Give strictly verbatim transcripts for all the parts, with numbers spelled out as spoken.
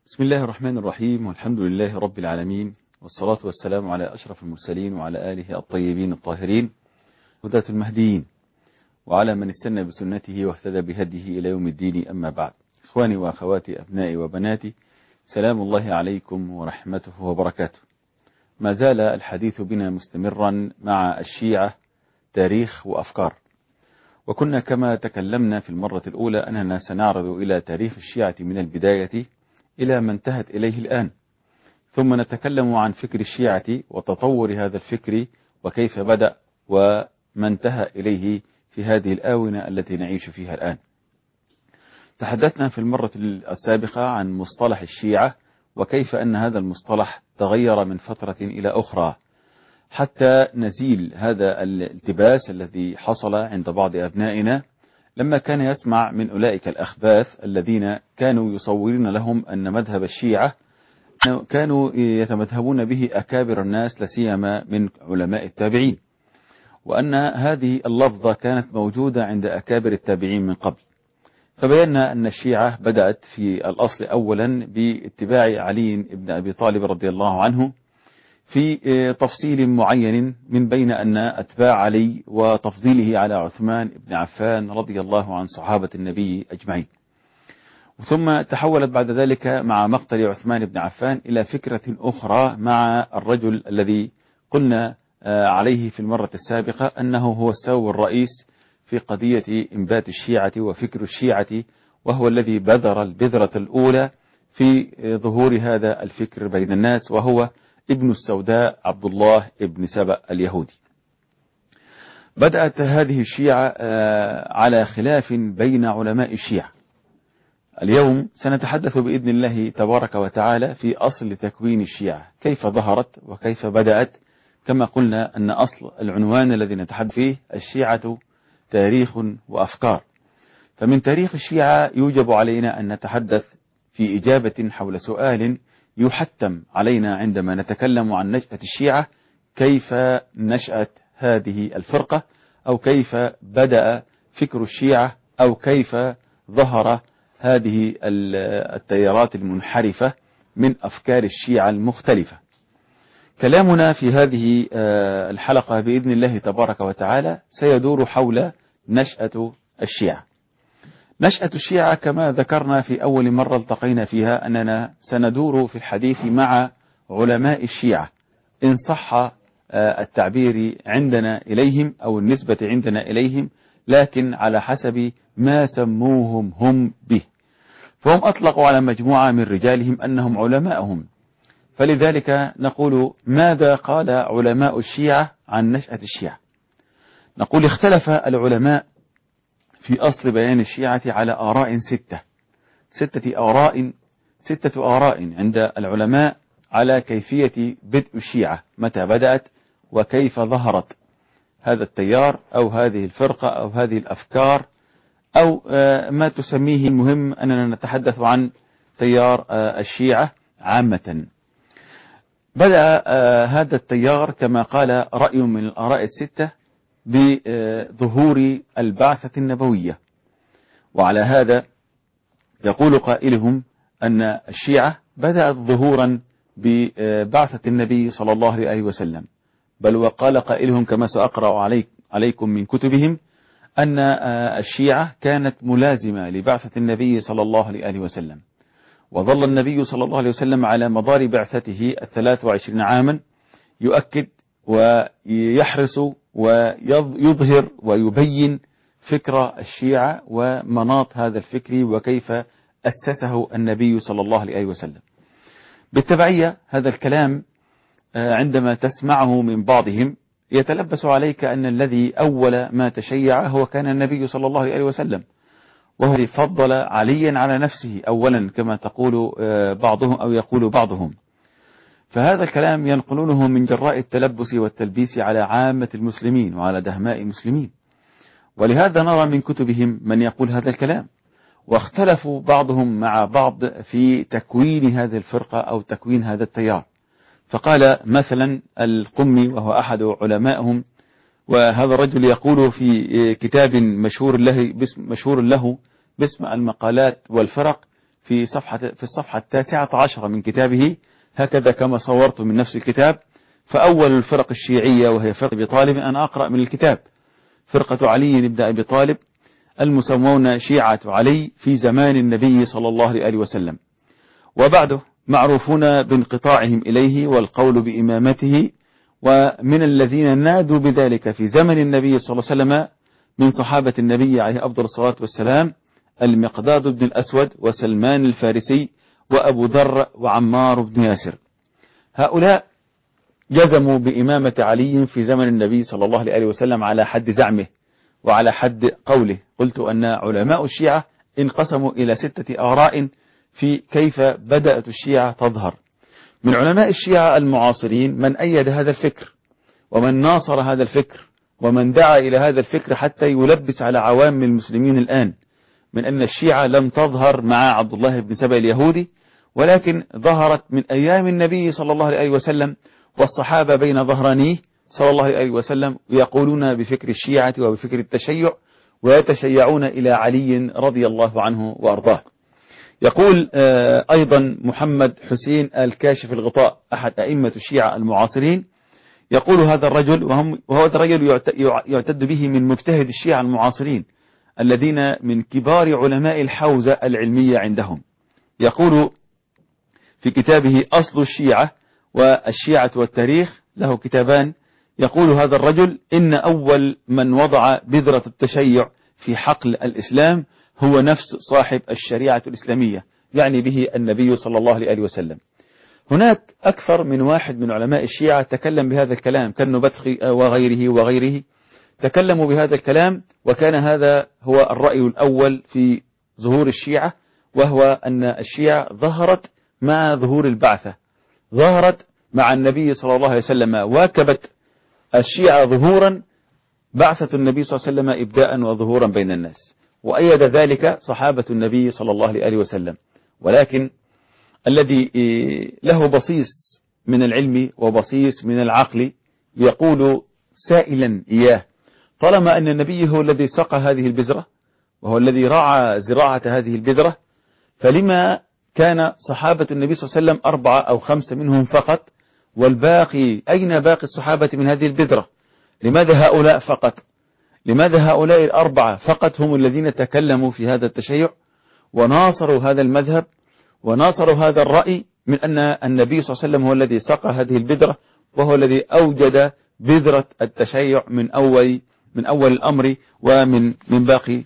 بسم الله الرحمن الرحيم، والحمد لله رب العالمين، والصلاة والسلام على أشرف المرسلين وعلى آله الطيبين الطاهرين هداة المهديين، وعلى من استنى بسنته واهتدى بهديه إلى يوم الدين. أما بعد، إخواني وأخواتي أبنائي وبناتي، سلام الله عليكم ورحمته وبركاته. ما زال الحديث بنا مستمرا مع الشيعة، تاريخ وأفكار. وكنا كما تكلمنا في المرة الأولى أننا سنعرض إلى تاريخ الشيعة من البداية إلى ما انتهت إليه الآن، ثم نتكلم عن فكر الشيعة وتطور هذا الفكر وكيف بدأ وما انتهى إليه في هذه الآونة التي نعيش فيها الآن. تحدثنا في المرة السابقة عن مصطلح الشيعة وكيف أن هذا المصطلح تغير من فترة إلى أخرى حتى نزيل هذا الالتباس الذي حصل عند بعض أبنائنا لما كان يسمع من أولئك الأخباث الذين كانوا يصورون لهم أن مذهب الشيعة كانوا يتمذهبون به أكابر الناس لسيما من علماء التابعين، وأن هذه اللفظة كانت موجودة عند أكابر التابعين من قبل. فبينا أن الشيعة بدأت في الأصل أولا باتباع علي بن أبي طالب رضي الله عنه في تفصيل معين من بين أن أتباع علي وتفضيله على عثمان بن عفان رضي الله عن صحابة النبي أجمعين. ثم تحولت بعد ذلك مع مقتل عثمان بن عفان إلى فكرة أخرى مع الرجل الذي قلنا عليه في المرة السابقة أنه هو السبب الرئيس في قضية إنبات الشيعة وفكر الشيعة، وهو الذي بذر البذرة الأولى في ظهور هذا الفكر بين الناس، وهو ابن السوداء عبد الله ابن سبأ اليهودي. بدأت هذه الشيعة على خلاف بين علماء الشيعة. اليوم سنتحدث بإذن الله تبارك وتعالى في أصل تكوين الشيعة، كيف ظهرت وكيف بدأت. كما قلنا أن أصل العنوان الذي نتحدث فيه الشيعة تاريخ وأفكار، فمن تاريخ الشيعة يوجب علينا أن نتحدث في إجابة حول سؤال يحتم علينا عندما نتكلم عن نشأة الشيعة: كيف نشأت هذه الفرقة، أو كيف بدأ فكر الشيعة، أو كيف ظهر هذه التيارات المنحرفة من أفكار الشيعة المختلفة. كلامنا في هذه الحلقة بإذن الله تبارك وتعالى سيدور حول نشأة الشيعة. نشأة الشيعة كما ذكرنا في أول مرة التقينا فيها أننا سندور في الحديث مع علماء الشيعة إن صح التعبير عندنا إليهم أو النسبة عندنا إليهم، لكن على حسب ما سموهم هم به. فهم أطلقوا على مجموعة من رجالهم أنهم علماءهم، فلذلك نقول: ماذا قال علماء الشيعة عن نشأة الشيعة؟ نقول: اختلف العلماء في أصل بيان الشيعة على آراء ستة ستة آراء ستة آراء عند العلماء على كيفية بدء الشيعة، متى بدأت وكيف ظهرت هذا التيار أو هذه الفرقة أو هذه الأفكار أو ما تسميه. المهم أننا نتحدث عن تيار الشيعة عامة. بدأ هذا التيار كما قال رأي من الآراء الستة بظهور البعثة النبوية، وعلى هذا يقول قائلهم أن الشيعة بدأت ظهورا ببعثة النبي صلى الله عليه وسلم، بل وقال قائلهم كما سأقرأ عليك عليكم من كتبهم أن الشيعة كانت ملازمة لبعثة النبي صلى الله عليه وسلم، وظل النبي صلى الله عليه وسلم على مدار بعثته الثلاث وعشرين عاما يؤكد ويحرص ويظهر ويبين فكر الشيعة ومناط هذا الفكر وكيف أسسه النبي صلى الله عليه وسلم. بالتبعية هذا الكلام عندما تسمعه من بعضهم يتلبس عليك أن الذي أول ما تشيع هو كان النبي صلى الله عليه وسلم، وهو فضل عليا على نفسه أولا كما تقول بعضهم أو يقول بعضهم. فهذا الكلام ينقلونه من جراء التلبس والتلبيس على عامة المسلمين وعلى دهماء المسلمين، ولهذا نرى من كتبهم من يقول هذا الكلام. واختلفوا بعضهم مع بعض في تكوين هذه الفرقة أو تكوين هذا التيار. فقال مثلا القمي وهو أحد علمائهم، وهذا الرجل يقول في كتاب مشهور له باسم, مشهور له باسم المقالات والفرق في صفحة في الصفحة التاسعة عشرة من كتابه هكذا كما صورت من نفس الكتاب. فأول الفرق الشيعية وهي فرقة أبي طالب، أنا أقرأ من الكتاب: فرقة علي بن أبي طالب المسمون شيعة علي في زمان النبي صلى الله عليه وسلم، وبعده معروفون بانقطاعهم إليه والقول بإمامته، ومن الذين نادوا بذلك في زمن النبي صلى الله عليه وسلم من صحابة النبي عليه أفضل الصلاة والسلام المقداد بن الأسود وسلمان الفارسي وأبو ذر وعمار بن ياسر. هؤلاء جزموا بإمامة علي في زمن النبي صلى الله عليه وسلم على حد زعمه وعلى حد قوله. قلت أن علماء الشيعة انقسموا إلى ستة آراء في كيف بدأت الشيعة تظهر. من علماء الشيعة المعاصرين من أيد هذا الفكر، ومن ناصر هذا الفكر، ومن دعا إلى هذا الفكر حتى يلبس على عوام المسلمين الآن من أن الشيعة لم تظهر مع عبد الله بن سبأ اليهودي، ولكن ظهرت من أيام النبي صلى الله عليه وسلم والصحابة بين ظهرانيه صلى الله عليه وسلم يقولون بفكر الشيعة وبفكر التشيع، ويتشيعون إلى علي رضي الله عنه وأرضاه. يقول أيضا محمد حسين الكاشف الغطاء أحد أئمة الشيعة المعاصرين، يقول هذا الرجل، وهم وهو الرجل يعتد به من مجتهد الشيعة المعاصرين الذين من كبار علماء الحوزة العلمية عندهم، يقول في كتابه أصل الشيعة والشيعة والتاريخ، له كتابان، يقول هذا الرجل: إن أول من وضع بذرة التشيع في حقل الإسلام هو نفس صاحب الشريعة الإسلامية، يعني به النبي صلى الله عليه وسلم. هناك أكثر من واحد من علماء الشيعة تكلم بهذا الكلام، كالنبطخي وغيره وغيره تكلموا بهذا الكلام، وكان هذا هو الرأي الأول في ظهور الشيعة، وهو أن الشيعة ظهرت مع ظهور البعثة، ظهرت مع النبي صلى الله عليه وسلم، واكبت الشيعة ظهورا بعثة النبي صلى الله عليه وسلم إبداء وظهورا بين الناس، وأيد ذلك صحابة النبي صلى الله عليه وسلم. ولكن الذي له بصيص من العلم وبصيص من العقل يقول سائلا إياه: طالما أن النبي هو الذي سقى هذه البذرة وهو الذي رعى زراعة هذه البذرة، فلما كان صحابة النبي صلى الله عليه وسلم أربعة أو خمسة منهم فقط، والباقي أين باقي الصحابة من هذه البذرة؟ لماذا هؤلاء فقط؟ لماذا هؤلاء الأربعة فقط هم الذين تكلموا في هذا التشيع وناصروا هذا المذهب وناصروا هذا الرأي من أن النبي صلى الله عليه وسلم هو الذي سقى هذه البذرة، وهو الذي أوجد بذرة التشيع من أول من أول الأمر، ومن من باقي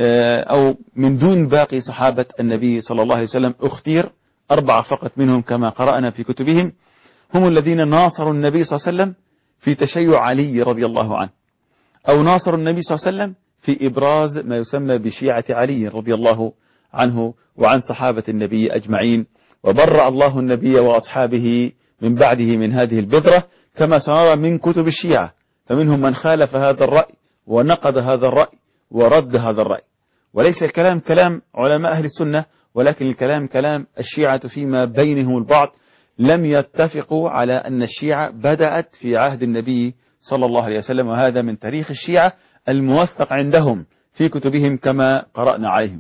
أو من دون باقي صحابة النبي صلى الله عليه وسلم اختير أربعة فقط منهم كما قرأنا في كتبهم هم الذين ناصروا النبي صلى الله عليه وسلم في تشيع علي رضي الله عنه، أو ناصروا النبي صلى الله عليه وسلم في إبراز ما يسمى بشيعة علي رضي الله عنه وعن صحابة النبي أجمعين، وبرأ الله النبي وأصحابه من بعده من هذه البذرة كما سنرى من كتب الشيعة. فمنهم من خالف هذا الرأي ونقد هذا الرأي ورد هذا الرأي، وليس الكلام كلام علماء أهل السنة، ولكن الكلام كلام الشيعة فيما بينهم البعض، لم يتفقوا على أن الشيعة بدأت في عهد النبي صلى الله عليه وسلم، وهذا من تاريخ الشيعة الموثق عندهم في كتبهم كما قرأنا عليهم.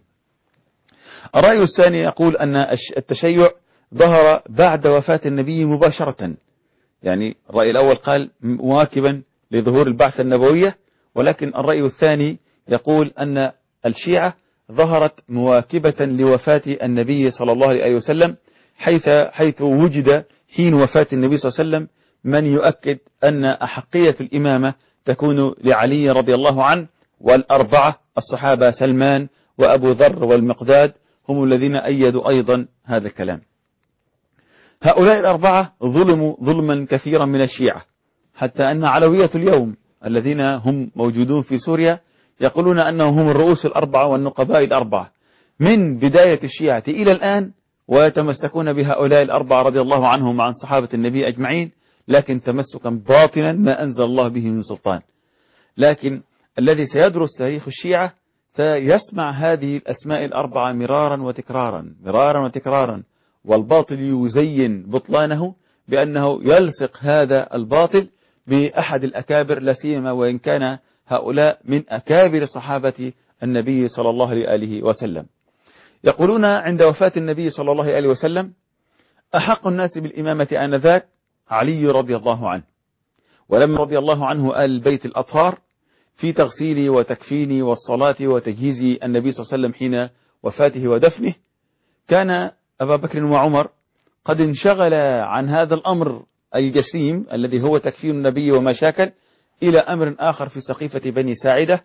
الرأي الثاني يقول أن التشيع ظهر بعد وفاة النبي مباشرة، يعني الرأي الأول قال مواكبا لظهور البعثة النبوية، ولكن الرأي الثاني يقول أن الشيعة ظهرت مواكبة لوفاة النبي صلى الله عليه وسلم، حيث حيث وجد حين وفاة النبي صلى الله عليه وسلم من يؤكد أن أحقية الإمامة تكون لعلي رضي الله عنه، والأربعة الصحابة سلمان وأبو ذر والمقداد هم الذين أيدوا أيضا هذا الكلام. هؤلاء الأربعة ظلموا ظلما كثيرا من الشيعة، حتى أن علوية اليوم الذين هم موجودون في سوريا يقولون أنهم هم الرؤوس الأربعة والنقباء الأربعة من بداية الشيعة إلى الآن، ويتمسكون بهؤلاء الأربعة رضي الله عنهم عن صحابة النبي أجمعين، لكن تمسكا باطنا ما أنزل الله به من سلطان. لكن الذي سيدرس تاريخ الشيعة سيسمع هذه الأسماء الأربعة مرارا وتكرارا مرارا وتكرارا، والباطل يزين بطلانه بأنه يلصق هذا الباطل بأحد الأكابر، لا سيما وإن كان هؤلاء من أكابر صحابة النبي صلى الله عليه وسلم. يقولون عند وفاة النبي صلى الله عليه وسلم: أحق الناس بالإمامة آنذاك علي رضي الله عنه، ولم رضي الله عنه آل البيت الأطهار في تغسيل وتكفين والصلاة وتجهيز النبي صلى الله عليه وسلم حين وفاته ودفنه، كان أبا بكر وعمر قد انشغل عن هذا الأمر الجسيم الذي هو تكفين النبي وما شاكل إلى أمر آخر في سقيفة بني ساعدة،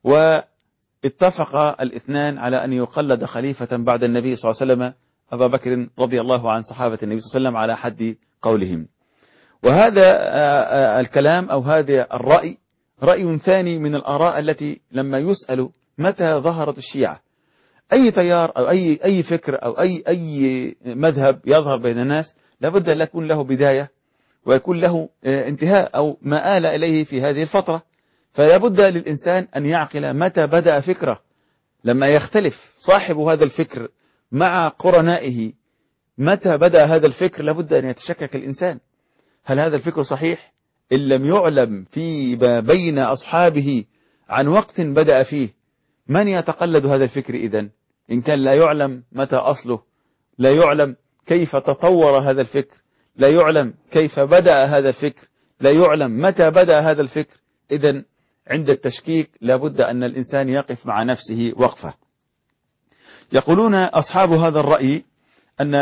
واتفق الاثنان على أن يقلد خليفة بعد النبي صلى الله عليه وسلم أبا بكر رضي الله عن صحابة النبي صلى الله عليه وسلم على حد قولهم. وهذا الكلام أو هذا الرأي رأي ثاني من الآراء التي لما يسأل متى ظهرت الشيعة، أي تيار أو أي أي فكر أو أي أي مذهب يظهر بين الناس لابد أن يكون له بداية ويكون له انتهاء أو ما آل إليه في هذه الفترة. فلا بد للإنسان أن يعقل متى بدأ فكرة. لما يختلف صاحب هذا الفكر مع قرنائه متى بدأ هذا الفكر لابد أن يتشكك الإنسان، هل هذا الفكر صحيح؟ إن لم يعلم في بين أصحابه عن وقت بدأ فيه من يتقلد هذا الفكر إذن؟ إن كان لا يعلم متى أصله، لا يعلم كيف تطور هذا الفكر، لا يعلم كيف بدأ هذا الفكر، لا يعلم متى بدأ هذا الفكر، إذن عند التشكيك لابد أن الإنسان يقف مع نفسه وقفة. يقولون أصحاب هذا الرأي أن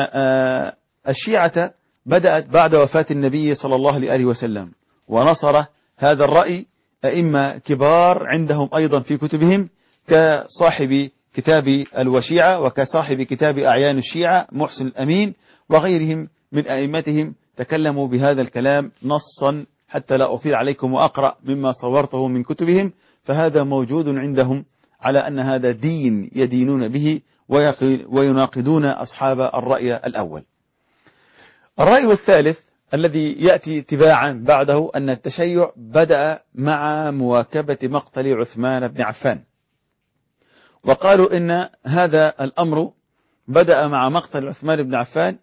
الشيعة بدأت بعد وفاة النبي صلى الله عليه وسلم، ونصر هذا الرأي أئمة كبار عندهم أيضا في كتبهم كصاحب كتاب الوشيعة وكصاحب كتاب أعيان الشيعة محسن الأمين وغيرهم من أئمتهم تكلموا بهذا الكلام نصا، حتى لا أطيل عليكم وأقرأ مما صورته من كتبهم، فهذا موجود عندهم على أن هذا دين يدينون به ويناقضون أصحاب الرأي الأول. الرأي الثالث الذي يأتي تباعا بعده أن التشيع بدأ مع مواكبة مقتل عثمان بن عفان، وقالوا إن هذا الأمر بدأ مع مقتل عثمان بن عفان،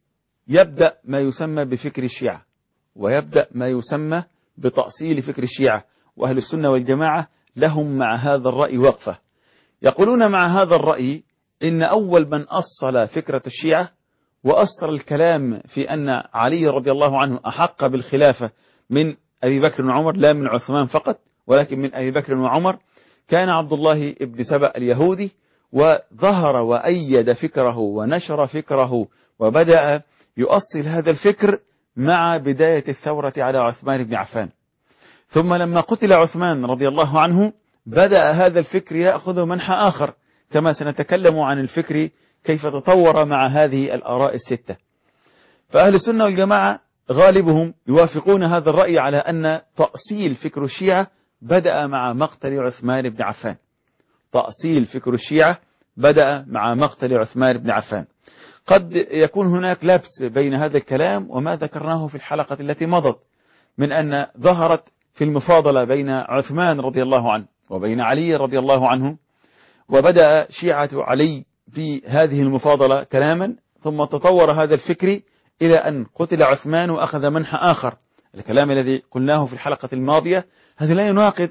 يبدأ ما يسمى بفكر الشيعة ويبدأ ما يسمى بتأصيل فكر الشيعة، وأهل السنة والجماعة لهم مع هذا الرأي وقفة. يقولون مع هذا الرأي إن أول من أصل فكرة الشيعة وأصل الكلام في أن علي رضي الله عنه أحق بالخلافة من أبي بكر وعمر، لا من عثمان فقط ولكن من أبي بكر وعمر، كان عبد الله بن سبأ اليهودي، وظهر وأيد فكره ونشر فكره وبدأ يؤصل هذا الفكر مع بداية الثورة على عثمان بن عفان. ثم لما قتل عثمان رضي الله عنه بدأ هذا الفكر يأخذ منحى آخر، كما سنتكلم عن الفكر كيف تطور مع هذه الآراء الستة. فأهل السنة والجماعة غالبهم يوافقون هذا الرأي على أن تأصيل فكر الشيعة بدأ مع مقتل عثمان بن عفان. تأصيل فكر الشيعة بدأ مع مقتل عثمان بن عفان. قد يكون هناك لبس بين هذا الكلام وما ذكرناه في الحلقة التي مضت من أن ظهرت في المفاضلة بين عثمان رضي الله عنه وبين علي رضي الله عنه، وبدأ شيعة علي في هذه المفاضلة كلاما، ثم تطور هذا الفكر إلى أن قتل عثمان وأخذ منحى آخر. الكلام الذي قلناه في الحلقة الماضية هذا لا يناقض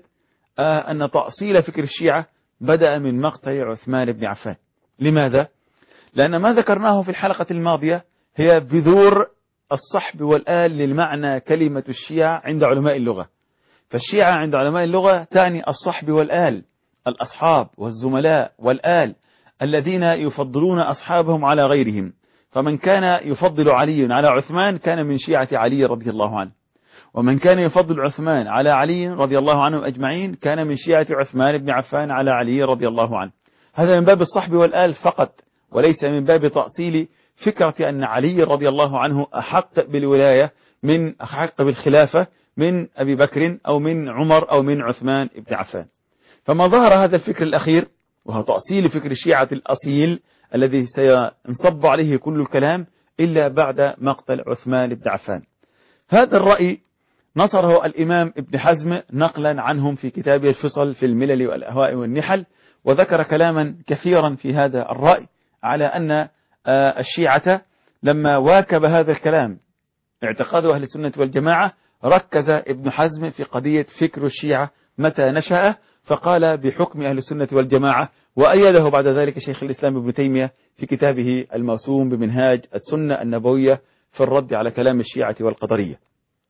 أن تأصيل فكر الشيعة بدأ من مقتل عثمان بن عفان. لماذا؟ لأن ما ذكرناه في الحلقة الماضية هي بذور الصحب والآل للمعنى كلمة الشيعة عند علماء اللغة. فالشيعة عند علماء اللغة تعني الصحب والآل، الأصحاب والزملاء والآل الذين يفضلون أصحابهم على غيرهم. فمن كان يفضل علي على عثمان كان من شيعة علي رضي الله عنه، ومن كان يفضل عثمان على علي رضي الله عنه أجمعين كان من شيعة عثمان بن عفان على علي رضي الله عنه. هذا من باب الصحب والآل فقط، وليس من باب تأصيل فكرة أن علي رضي الله عنه أحق بالولاية من أحق بالخلافة من أبي بكر أو من عمر أو من عثمان بن عفان. فما ظهر هذا الفكر الأخير وهو تأصيل فكر الشيعة الأصيل الذي سينصب عليه كل الكلام إلا بعد مقتل عثمان بن عفان. هذا الرأي نصره الإمام ابن حزم نقلا عنهم في كتابه الفصل في الملل والأهواء والنحل، وذكر كلاما كثيرا في هذا الرأي على أن الشيعة لما واكب هذا الكلام اعتقاد أهل السنة والجماعة ركز ابن حزم في قضية فكر الشيعة متى نشأ، فقال بحكم أهل السنة والجماعة، وأيده بعد ذلك شيخ الإسلام ابن تيمية في كتابه الموسوم بمنهاج السنة النبوية في الرد على كلام الشيعة والقدرية.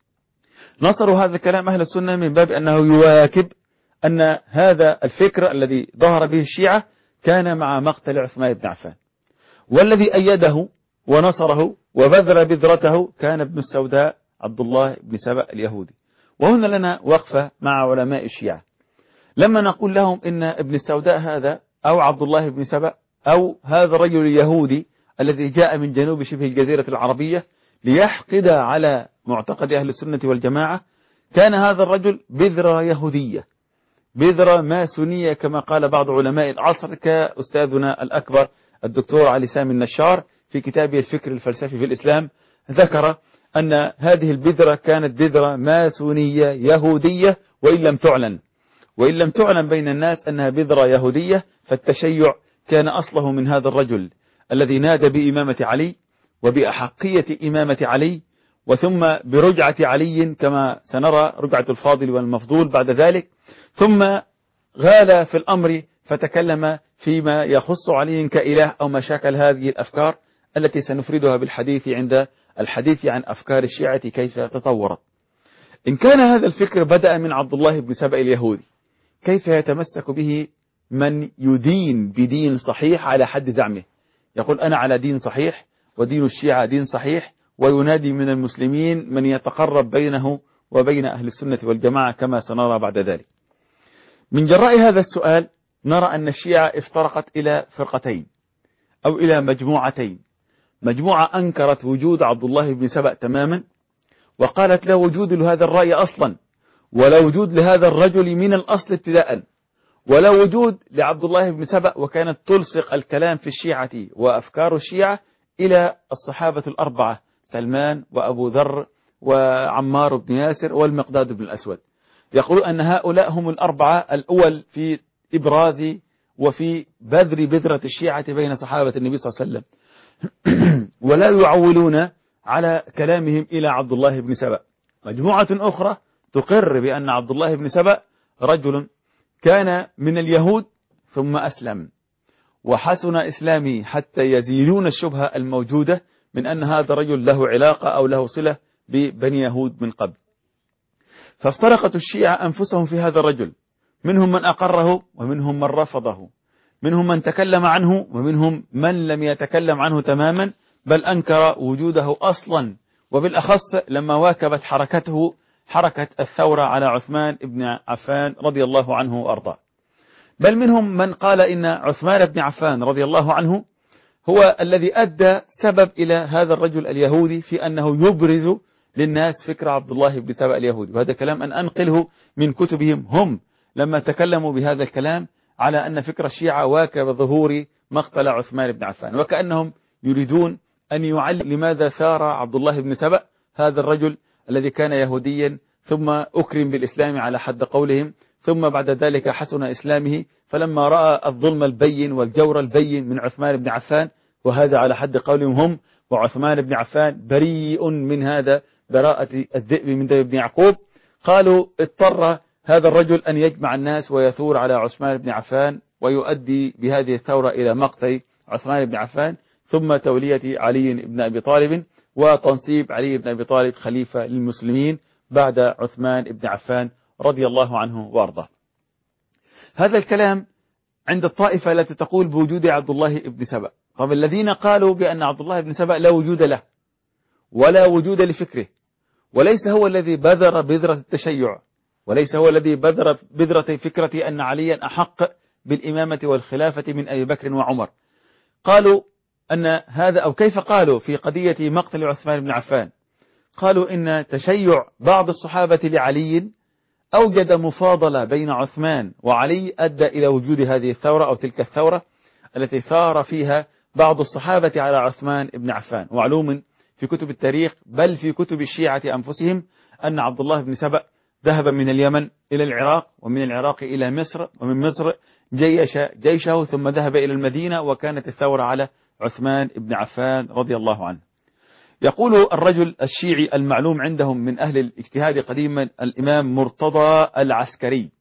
نصروا هذا الكلام أهل السنة من باب أنه يواكب أن هذا الفكر الذي ظهر به الشيعة كان مع مقتل عثمان بن عفان، والذي أيده ونصره وبذر بذرته كان ابن السوداء عبد الله بن سبأ اليهودي. وهنا لنا وقفة مع علماء الشيعة، لما نقول لهم إن ابن السوداء هذا أو عبد الله بن سبأ أو هذا الرجل اليهودي الذي جاء من جنوب شبه الجزيرة العربية ليحقد على معتقد أهل السنة والجماعة، كان هذا الرجل بذرة يهودية، بذرة ماسونية كما قال بعض علماء العصر كأستاذنا الأكبر الدكتور علي سامي النشار في كتابه الفكر الفلسفي في الإسلام، ذكر أن هذه البذرة كانت بذرة ماسونية يهودية، وإن لم تعلن وإن لم تعلن بين الناس أنها بذرة يهودية، فالتشيع كان أصله من هذا الرجل الذي نادى بإمامة علي وبأحقية إمامة علي، وثم برجعة علي كما سنرى رجعة الفاضل والمفضول بعد ذلك، ثم غال في الأمر فتكلم فيما يخص علي كإله أو مشاكل هذه الأفكار التي سنفردها بالحديث عند الحديث عن أفكار الشيعة كيف تطورت. إن كان هذا الفكر بدأ من عبد الله بن سبأ اليهودي، كيف يتمسك به من يدين بدين صحيح على حد زعمه، يقول أنا على دين صحيح ودين الشيعة دين صحيح، وينادي من المسلمين من يتقرب بينه وبين أهل السنة والجماعة كما سنرى بعد ذلك. من جراء هذا السؤال نرى أن الشيعة افترقت إلى فرقتين أو إلى مجموعتين. مجموعة أنكرت وجود عبد الله بن سبأ تماما، وقالت لا وجود لهذا الرأي أصلا، ولا وجود لهذا الرجل من الأصل ابتداء، ولا وجود لعبد الله بن سبأ، وكانت تلصق الكلام في الشيعة وأفكار الشيعة إلى الصحابة الأربعة سلمان وأبو ذر وعمار بن ياسر والمقداد بن الأسود. يقول أن هؤلاء هم الأربعة الأول في إبراز وفي بذر بذرة الشيعة بين صحابة النبي صلى الله عليه وسلم، ولا يعولون على كلامهم إلى عبد الله بن سبأ. مجموعة أخرى تقر بأن عبد الله بن سبأ رجل كان من اليهود ثم أسلم وحسن إسلامه، حتى يزيلون الشبهة الموجودة من أن هذا الرجل له علاقة أو له صلة ببني يهود من قبل. فافترقت الشيعة أنفسهم في هذا الرجل، منهم من أقره ومنهم من رفضه، منهم من تكلم عنه ومنهم من لم يتكلم عنه تماما، بل أنكر وجوده أصلا، وبالأخص لما واكبت حركته حركة الثورة على عثمان بن عفان رضي الله عنه وأرضاه. بل منهم من قال إن عثمان بن عفان رضي الله عنه هو الذي أدى سبب إلى هذا الرجل اليهودي في أنه يبرز للناس فكر عبد الله بن سبأ اليهودي. وهذا كلام أن أنقله من كتبهم هم لما تكلموا بهذا الكلام على أن فكر الشيعة واكب ظهور مقتل عثمان بن عفان، وكأنهم يريدون أن يعلم لماذا ثار عبد الله بن سبأ هذا الرجل الذي كان يهوديا ثم أكرم بالإسلام على حد قولهم، ثم بعد ذلك حسن إسلامه، فلما رأى الظلم البين والجور البين من عثمان بن عفان، وهذا على حد قولهم هم، وعثمان بن عفان بريء من هذا براءة الذئب من ذئب بن يعقوب، قالوا اضطر هذا الرجل أن يجمع الناس ويثور على عثمان بن عفان ويؤدي بهذه الثورة إلى مقتل عثمان بن عفان، ثم تولية علي بن أبي طالب وتنصيب علي بن أبي طالب خليفة للمسلمين بعد عثمان بن عفان رضي الله عنه وارضاه. هذا الكلام عند الطائفة التي تقول بوجود عبد الله بن سبأ. طب الذين قالوا بأن عبد الله بن سبأ لا وجود له ولا وجود لفكره، وليس هو الذي بذر بذرة التشيع، وليس هو الذي بذر بذرة فكرة أن عليا أحق بالإمامة والخلافة من أبي بكر وعمر، قالوا أن هذا، أو كيف قالوا في قضية مقتل عثمان بن عفان، قالوا إن تشيع بعض الصحابة لعلي أوجد مفاضلة بين عثمان وعلي أدى إلى وجود هذه الثورة أو تلك الثورة التي ثار فيها بعض الصحابة على عثمان بن عفان. ومعلوم في كتب التاريخ بل في كتب الشيعة أنفسهم أن عبد الله بن سبأ ذهب من اليمن إلى العراق، ومن العراق إلى مصر، ومن مصر جيش جيشه ثم ذهب إلى المدينة، وكانت الثورة على عثمان بن عفان رضي الله عنه. يقول الرجل الشيعي المعلوم عندهم من أهل الاجتهاد قديما الإمام مرتضى العسكري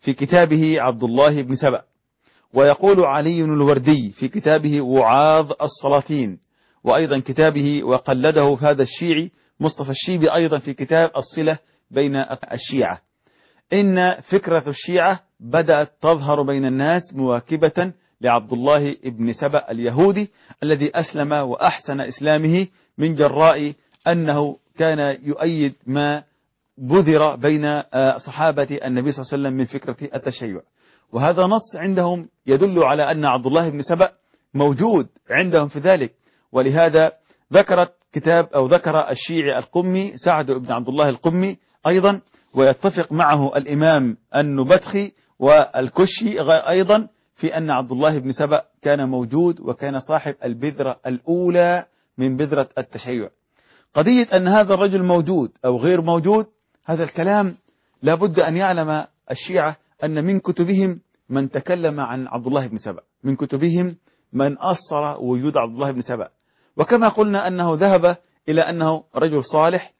في كتابه عبد الله بن سبأ، ويقول علي الوردي في كتابه وعاظ السلاطين، وأيضا كتابه وقلده هذا الشيعي مصطفى الشيبي أيضا في كتاب الصلة بين الشيعة، إن فكرة الشيعة بدأت تظهر بين الناس مواكبة لعبد الله بن سبأ اليهودي الذي أسلم وأحسن إسلامه من جراء أنه كان يؤيد ما بذر بين صحابة النبي صلى الله عليه وسلم من فكرة التشيع. وهذا نص عندهم يدل على أن عبد الله بن سبأ موجود عندهم في ذلك، ولهذا ذكرت كتاب أو ذكر الشيعي القمي سعد بن عبد الله القمي أيضا، ويتفق معه الإمام النبتخي والكشي أيضا في أن عبد الله بن سبأ كان موجود وكان صاحب البذرة الأولى من بذرة التشيع. قضية أن هذا الرجل موجود أو غير موجود، هذا الكلام لابد أن يعلم الشيعة أن من كتبهم من تكلم عن عبد الله بن سبأ، من كتبهم من أصر وجود عبد الله بن سبأ، وكما قلنا أنه ذهب إلى أنه رجل صالح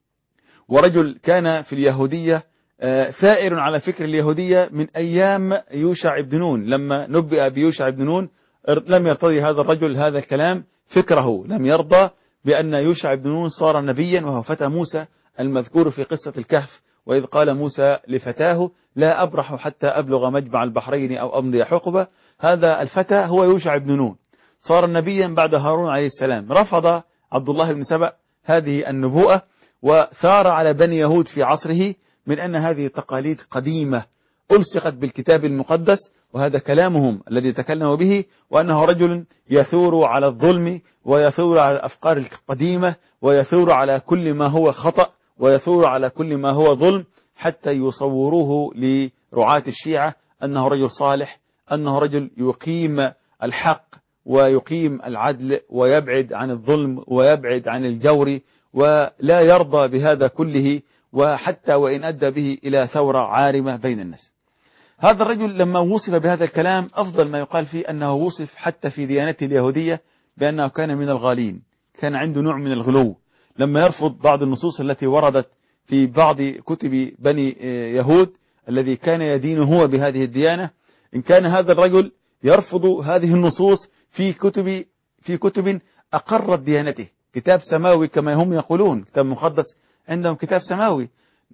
ورجل كان في اليهودية ثائر على فكر اليهودية من أيام يوشع بن نون، لما نبئ بيوشع بن نون لم يرتضي هذا الرجل هذا الكلام، فكره لم يرضى بأن يوشع بن نون صار نبيا وهو فتى موسى المذكور في قصة الكهف، وإذ قال موسى لفتاه لا أبرح حتى أبلغ مجمع البحرين أو أمضي حقبة. هذا الفتى هو يوشع بن نون، صار نبيا بعد هارون عليه السلام. رفض عبد الله بن سبأ هذه النبوءة وثار على بني يهود في عصره من أن هذه تقاليد قديمة ألصقت بالكتاب المقدس، وهذا كلامهم الذي تكلموا به، وأنه رجل يثور على الظلم ويثور على الأفكار القديمة ويثور على كل ما هو خطأ ويثور على كل ما هو ظلم، حتى يصوروه لرعاة الشيعة أنه رجل صالح، أنه رجل يقيم الحق ويقيم العدل ويبعد عن الظلم ويبعد عن الجور ولا يرضى بهذا كله، وحتى وإن أدى به إلى ثورة عارمة بين الناس. هذا الرجل لما وصف بهذا الكلام أفضل ما يقال فيه أنه وصف حتى في ديانته اليهودية بأنه كان من الغالين، كان عنده نوع من الغلو لما يرفض بعض النصوص التي وردت في بعض كتب بني يهود الذي كان يدين هو بهذه الديانة. إن كان هذا الرجل يرفض هذه النصوص في كتب في كتب أقرت ديانته، كتاب سماوي كما هم يقولون، كتاب مقدس عندهم كتاب سماوي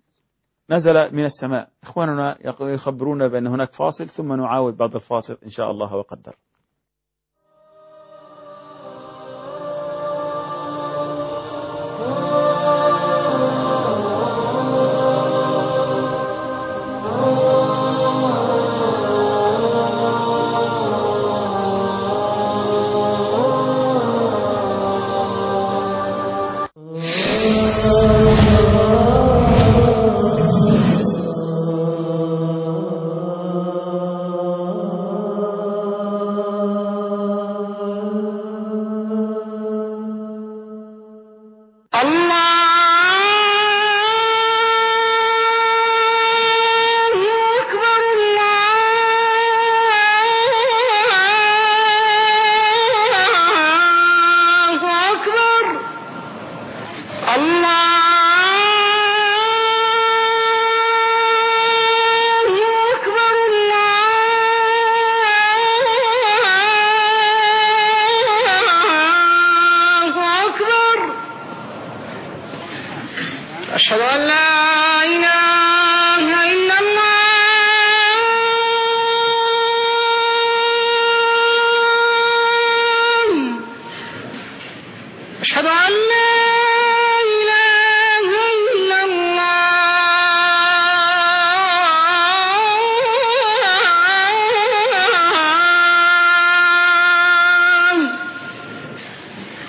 نزل من السماء. إخواننا يخبرون بأن هناك فاصل ثم نعاود بعد الفاصل إن شاء الله وقدر.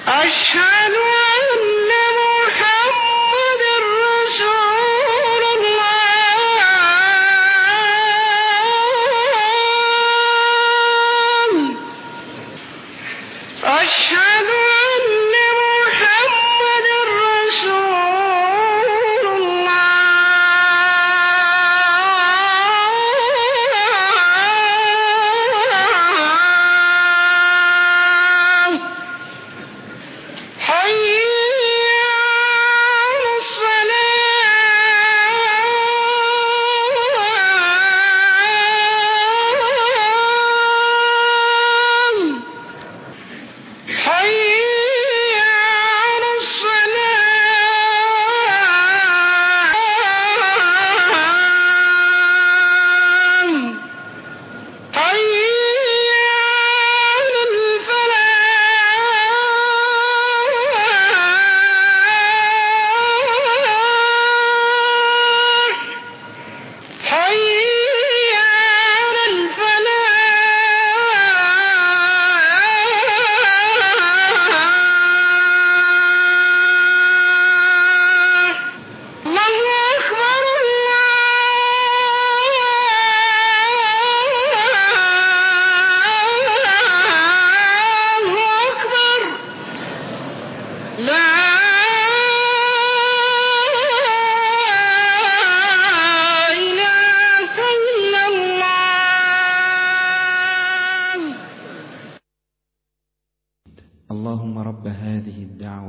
أشهد أن محمد رسول الله.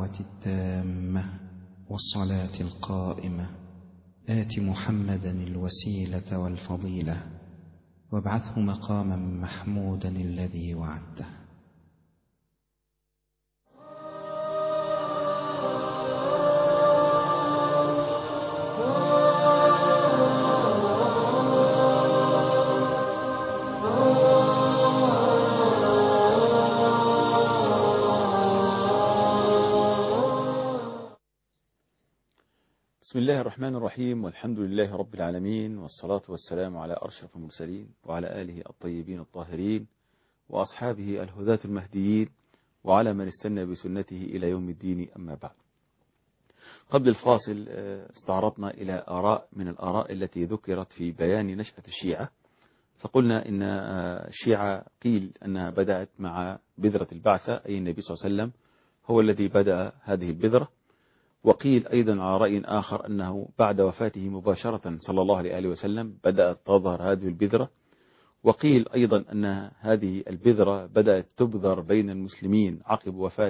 الدعوة التامة والصلاة القائمة آت محمدا الوسيلة والفضيلة وابعثه مقاما محمودا الذي وعدته. بسم الله الرحمن الرحيم، والحمد لله رب العالمين، والصلاة والسلام على أشرف المرسلين وعلى آله الطيبين الطاهرين وأصحابه الهداة المهديين وعلى من استنى بسنته إلى يوم الدين، أما بعد. قبل الفاصل استعرضنا إلى آراء من الآراء التي ذكرت في بيان نشأة الشيعة، فقلنا إن الشيعة قيل أنها بدأت مع بذرة البعثة، أي النبي صلى الله عليه وسلم هو الذي بدأ هذه البذرة، وقيل أيضا على رأي آخر أنه بعد وفاته مباشرة صلى الله عليه وسلم بدأت تظهر هذه البذرة، وقيل أيضا أن هذه البذرة بدأت تبذر بين المسلمين عقب وفاة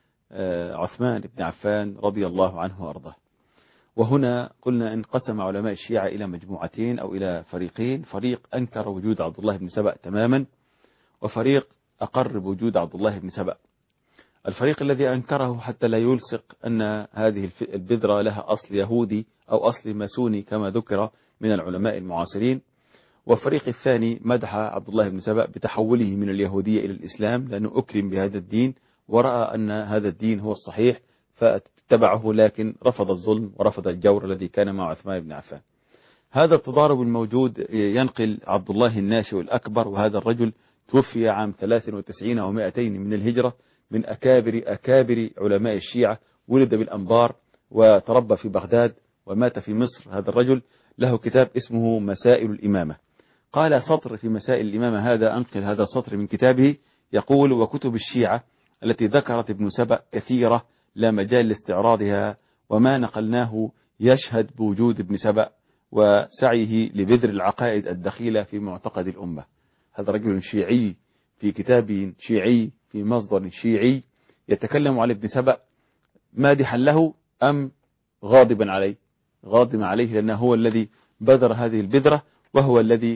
عثمان بن عفان رضي الله عنه وأرضاه. وهنا قلنا انقسم علماء الشيعة إلى مجموعتين أو إلى فريقين، فريق أنكر وجود عبد الله بن سبأ تماما، وفريق أقر بوجود عبد الله بن سبأ. الفريق الذي أنكره حتى لا يلصق أن هذه البذرة لها أصل يهودي أو أصل ماسوني كما ذكر من العلماء المعاصرين، والفريق الثاني مدح عبد الله بن سبأ بتحوله من اليهودية إلى الإسلام لأنه أكرم بهذا الدين ورأى أن هذا الدين هو الصحيح فاتبعه، لكن رفض الظلم ورفض الجور الذي كان مع عثمان بن عفان. هذا التضارب الموجود ينقل عبد الله الناشئ الأكبر، وهذا الرجل توفي عام ثلاث وتسعين أو مئتين من الهجرة، من أكابر أكابر علماء الشيعة، ولد بالأنبار وتربى في بغداد ومات في مصر. هذا الرجل له كتاب اسمه مسائل الإمامة، قال سطر في مسائل الإمامة، هذا أنقل هذا السطر من كتابه، يقول: وكتب الشيعة التي ذكرت ابن سبأ كثيرة لا مجال لاستعراضها، وما نقلناه يشهد بوجود ابن سبأ وسعيه لبذر العقائد الدخيلة في معتقد الأمة. هذا رجل شيعي في كتاب شيعي في مصدر شيعي يتكلم عن ابن سبأ مادحا له أم غاضبا عليه؟ غاضبا عليه، لأنه هو الذي بذر هذه البذرة، وهو الذي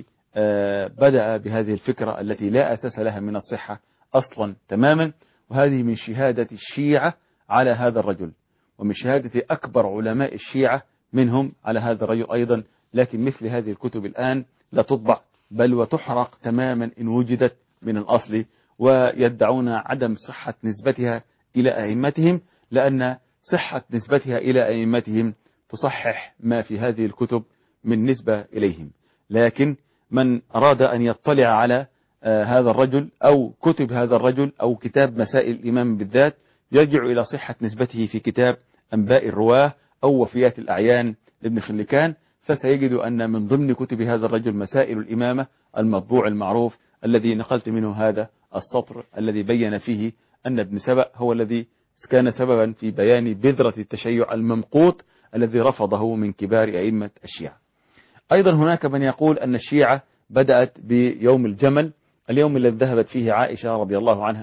بدأ بهذه الفكرة التي لا أساس لها من الصحة أصلا تماما. وهذه من شهادة الشيعة على هذا الرجل، ومن شهادة أكبر علماء الشيعة منهم على هذا الرجل أيضا. لكن مثل هذه الكتب الآن لا تطبع، بل وتحرق تماما إن وجدت من الأصل، ويدعون عدم صحة نسبتها إلى أئمتهم، لأن صحة نسبتها إلى أئمتهم تصحح ما في هذه الكتب من نسبة إليهم. لكن من أراد أن يطلع على آه هذا الرجل أو كتب هذا الرجل أو كتاب مسائل الإمام بالذات، يرجع إلى صحة نسبته في كتاب أنباء الرواه أو وفيات الأعيان لابن خلكان، فسيجد أن من ضمن كتب هذا الرجل مسائل الإمامة المطبوع المعروف الذي نقلت منه هذا السطر الذي بين فيه أن ابن سبأ هو الذي كان سببا في بيان بذرة التشيع الممقوت الذي رفضه من كبار أئمة الشيعة. أيضا هناك من يقول أن الشيعة بدأت بيوم الجمل، اليوم الذي ذهبت فيه عائشة رضي الله عنها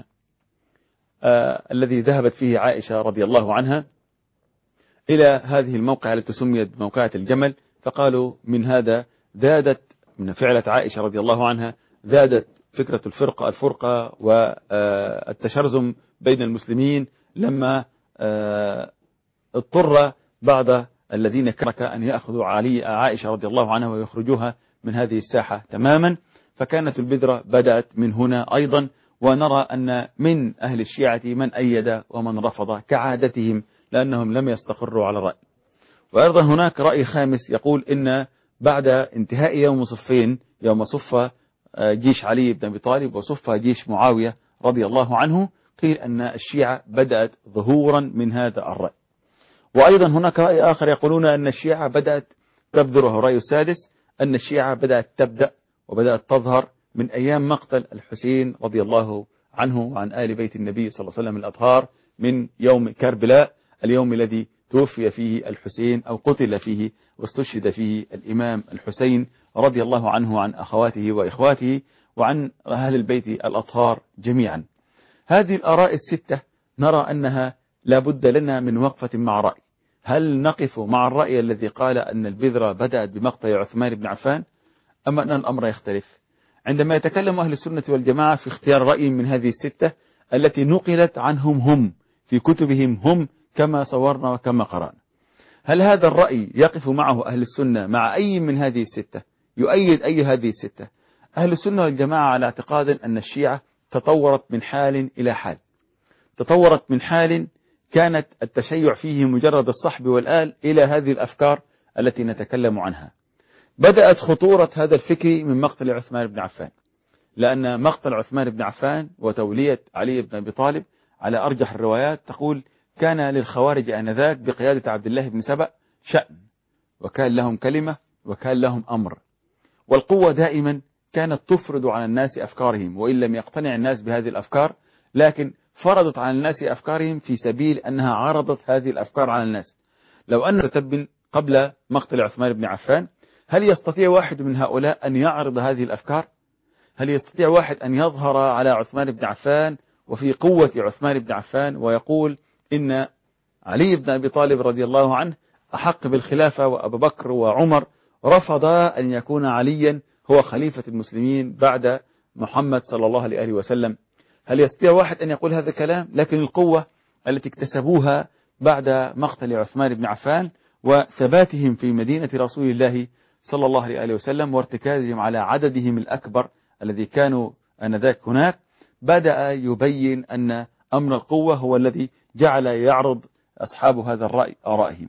آه الذي ذهبت فيه عائشة رضي الله عنها إلى هذه الموقعة التي سميت بموقعة الجمل، فقالوا من هذا زادت من فعلة عائشة رضي الله عنها زادت فكرة الفرقة الفرقة والتشرذم بين المسلمين، لما اضطر بعض الذين كرهوا أن يأخذوا علي عائشة رضي الله عنها ويخرجوها من هذه الساحة تماما. فكانت البذرة بدأت من هنا أيضا، ونرى أن من أهل الشيعة من أيد ومن رفض كعادتهم، لأنهم لم يستقروا على الرأي. وأيضا هناك رأي خامس يقول إن بعد انتهاء يوم صفين، يوم صف جيش علي بن أبي طالب وصف جيش معاوية رضي الله عنه، قيل أن الشيعة بدأت ظهورا من هذا الرأي. وأيضا هناك رأي آخر يقولون أن الشيعة بدأت تبذر، وهو الرأي السادس، أن الشيعة بدأت تبدأ وبدأت تظهر من أيام مقتل الحسين رضي الله عنه وعن آل بيت النبي صلى الله عليه وسلم الأطهار، من يوم كربلاء، اليوم الذي توفي فيه الحسين أو قتل فيه واستشهد فيه الإمام الحسين رضي الله عنه وعن أخواته وإخواته وعن أهل البيت الأطهار جميعا. هذه الآراء الستة نرى أنها لا بد لنا من وقفة مع رأي. هل نقف مع الرأي الذي قال أن البذرة بدأت بمقتل عثمان بن عفان، أم أن الأمر يختلف؟ عندما يتكلم أهل السنة والجماعة في اختيار رأي من هذه الستة التي نقلت عنهم هم في كتبهم هم كما صورنا وكما قرأنا، هل هذا الرأي يقف معه أهل السنة مع أي من هذه الستة؟ يؤيد أي هذه الستة؟ أهل السنة والجماعة على اعتقاد أن الشيعة تطورت من حال إلى حال، تطورت من حال كانت التشيع فيه مجرد الصحب والآل إلى هذه الأفكار التي نتكلم عنها. بدأت خطورة هذا الفكر من مقتل عثمان بن عفان، لأن مقتل عثمان بن عفان وتولية علي بن أبي طالب على أرجح الروايات تقول كان للخوارج آنذاك بقيادة عبد الله بن سبأ شأن، وكان لهم كلمة وكان لهم أمر، والقوة دائما كانت تفرض على الناس أفكارهم، وإن لم يقتنع الناس بهذه الأفكار لكن فرضت على الناس أفكارهم في سبيل أنها عرضت هذه الأفكار على الناس. لو أن تتبن قبل مقتل عثمان بن عفان، هل يستطيع واحد من هؤلاء أن يعرض هذه الأفكار؟ هل يستطيع واحد أن يظهر على عثمان بن عفان وفي قوة عثمان بن عفان ويقول إن علي بن أبي طالب رضي الله عنه أحق بالخلافة وأبو بكر وعمر رفض أن يكون عليا هو خليفة المسلمين بعد محمد صلى الله عليه وسلم؟ هل يستطيع واحد أن يقول هذا الكلام؟ لكن القوة التي اكتسبوها بعد مقتل عثمان بن عفان وثباتهم في مدينة رسول الله صلى الله عليه وسلم وارتكازهم على عددهم الأكبر الذي كانوا آنذاك هناك، بدأ يبين أن أمر القوة هو الذي جعل يعرض أصحاب هذا الرأي آرائهم.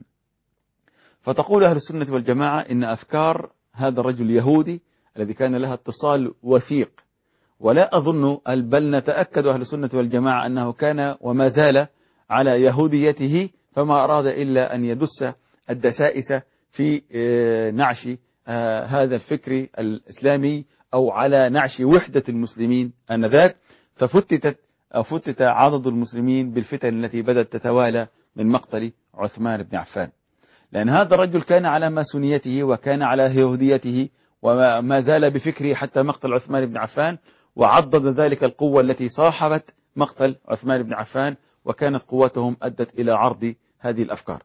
فتقول أهل السنة والجماعة إن أفكار هذا الرجل اليهودي الذي كان لها اتصال وثيق، ولا أظن بل نتأكد أهل السنة والجماعة أنه كان وما زال على يهوديته، فما أراد إلا أن يدس الدسائس في نعش هذا الفكر الإسلامي أو على نعش وحدة المسلمين آنذاك، ففتتت أو فتت عدد المسلمين بالفتن التي بدأت تتوالى من مقتل عثمان بن عفان، لأن هذا الرجل كان على ماسونيته وكان على يهوديته وما زال بفكره حتى مقتل عثمان بن عفان، وعضد ذلك القوة التي صاحبت مقتل عثمان بن عفان وكانت قوتهم أدت إلى عرض هذه الأفكار.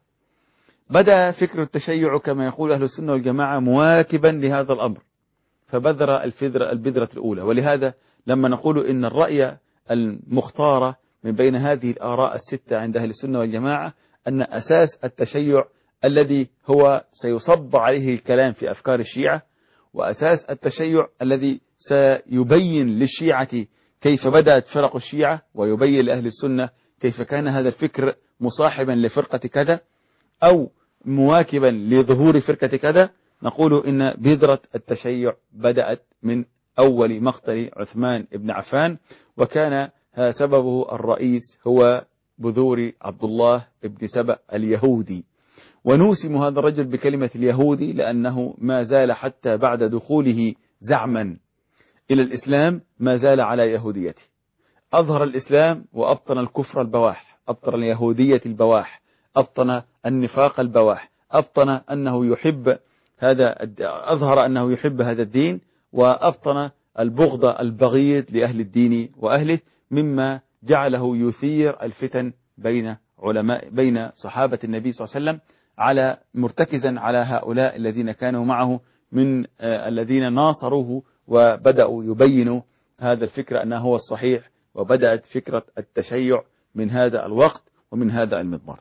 بدأ فكر التشيع كما يقول أهل السنة والجماعة مواكبا لهذا الأمر، فبذر الفذرة البذرة الأولى. ولهذا لما نقول إن الرأي المختار من بين هذه الآراء الستة عند أهل السنة والجماعة أن أساس التشيع الذي هو سيصب عليه الكلام في أفكار الشيعة، وأساس التشيع الذي سيبين للشيعة كيف بدأت فرق الشيعة ويبين لأهل السنة كيف كان هذا الفكر مصاحبا لفرقة كذا أو مواكبا لظهور فرقة كذا، نقول إن بذرة التشيع بدأت من أول مقتل عثمان بن عفان، وكان سببه الرئيس هو بذور عبد الله بن سبأ اليهودي. ونوسم هذا الرجل بكلمة اليهودي لأنه ما زال حتى بعد دخوله زعما إلى الإسلام ما زال على يهوديته، أظهر الإسلام وأبطن الكفر البواح، أبطن اليهودية البواح، أبطن النفاق البواح، أبطن أنه يحب هذا، أظهر أنه يحب هذا الدين، وأبطن البغض البغيض لأهل الدين وأهله، مما جعله يثير الفتن بين علماء بين صحابة النبي صلى الله عليه وسلم على مرتكزا على هؤلاء الذين كانوا معه من الذين ناصروه وبدأوا يبينوا هذا الفكر أنه هو الصحيح، وبدأت فكرة التشيع من هذا الوقت ومن هذا المضمار.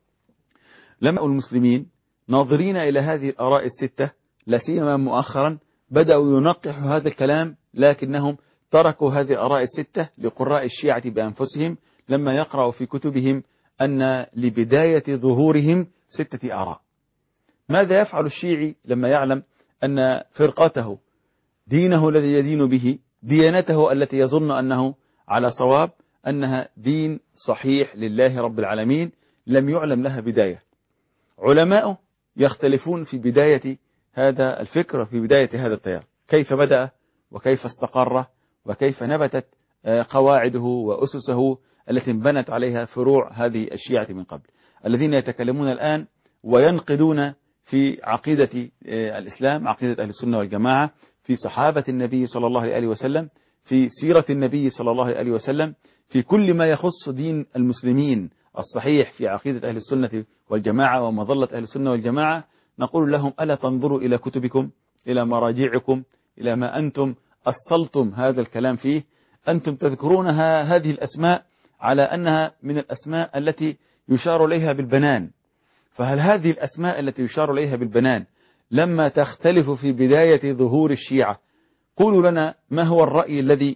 لما المسلمين ناظرين إلى هذه الآراء الستة لا سيما مؤخرا بدأوا ينقحوا هذا الكلام، لكنهم تركوا هذه الآراء الستة لقراء الشيعة بأنفسهم لما يقرأوا في كتبهم أن لبداية ظهورهم ستة آراء. ماذا يفعل الشيعي لما يعلم أن فرقته دينه الذي يدين به، ديانته التي يظن أنه على صواب، أنها دين صحيح لله رب العالمين، لم يعلم لها بداية؟ علماء يختلفون في بداية هذا الفكر وفي بداية هذا التيار، كيف بدأ وكيف استقر وكيف نبتت قواعده وأسسه التي انبنت عليها فروع هذه الشيعة من قبل. الذين يتكلمون الآن وينقدون في عقيدة الإسلام، عقيدة أهل السنة والجماعة، في صحابة النبي صلى الله عليه وسلم، في سيرة النبي صلى الله عليه وسلم، في كل ما يخص دين المسلمين الصحيح في عقيدة أهل السنة والجماعة ومظلة أهل السنة والجماعة، نقول لهم ألا تنظروا إلى كتبكم، إلى مراجعكم، إلى ما أنتم أصلتم هذا الكلام فيه. أنتم تذكرونها هذه الأسماء على أنها من الأسماء التي يشار إليها بالبنان، فهل هذه الأسماء التي يشار إليها بالبنان لما تختلف في بداية ظهور الشيعة، قولوا لنا ما هو الرأي الذي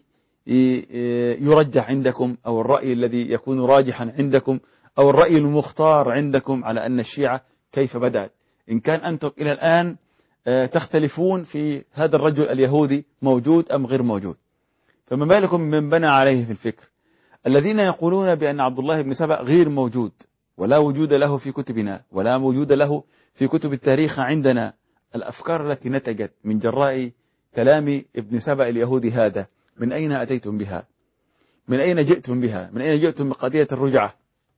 يرجح عندكم، أو الرأي الذي يكون راجحا عندكم، أو الرأي المختار عندكم على أن الشيعة كيف بدأت، إن كان أنتم إلى الآن تختلفون في هذا الرجل اليهودي موجود أم غير موجود، فما بالكم من بنى عليه في الفكر. الذين يقولون بأن عبد الله بن سبأ غير موجود ولا وجود له في كتبنا ولا وجود له في كتب التاريخ عندنا، الأفكار التي نتجت من جراء كلام ابن سبأ اليهودي هذا من أين أتيتم بها؟ من أين جئتم بها؟ من أين جئتم بقضية الرجعة؟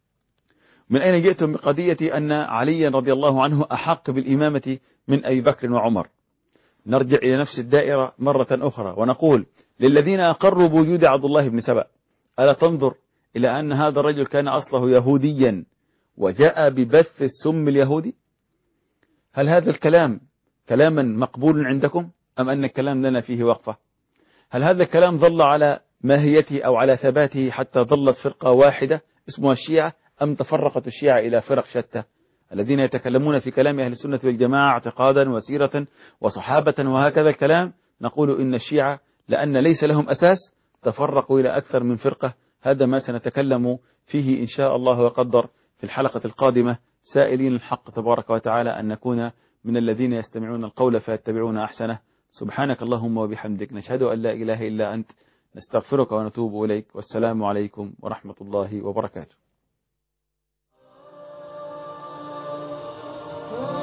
من أين جئتم بقضية أن عليا رضي الله عنه أحق بالإمامة من أبي بكر وعمر؟ نرجع إلى نفس الدائرة مرة أخرى ونقول للذين أقروا بوجود عبد الله بن سبأ، ألا تنظر إلى أن هذا الرجل كان أصله يهوديا وجاء ببث السم اليهودي؟ هل هذا الكلام كلاما مقبول عندكم أم أن الكلام لنا فيه وقفة؟ هل هذا الكلام ظل على ماهيته أو على ثباته حتى ظلت فرقة واحدة اسمها الشيعة، أم تفرقت الشيعة إلى فرق شتى؟ الذين يتكلمون في كلام أهل السنة والجماعة اعتقادا وسيرة وصحابة وهكذا الكلام، نقول إن الشيعة لأن ليس لهم أساس تفرقوا إلى أكثر من فرقة. هذا ما سنتكلم فيه إن شاء الله وقدر في الحلقة القادمة، سائلين الحق تبارك وتعالى أن نكون من الذين يستمعون القول فيتبعون أحسنه. سبحانك اللهم وبحمدك، نشهد أن لا إله إلا أنت، نستغفرك ونتوب إليك، والسلام عليكم ورحمة الله وبركاته.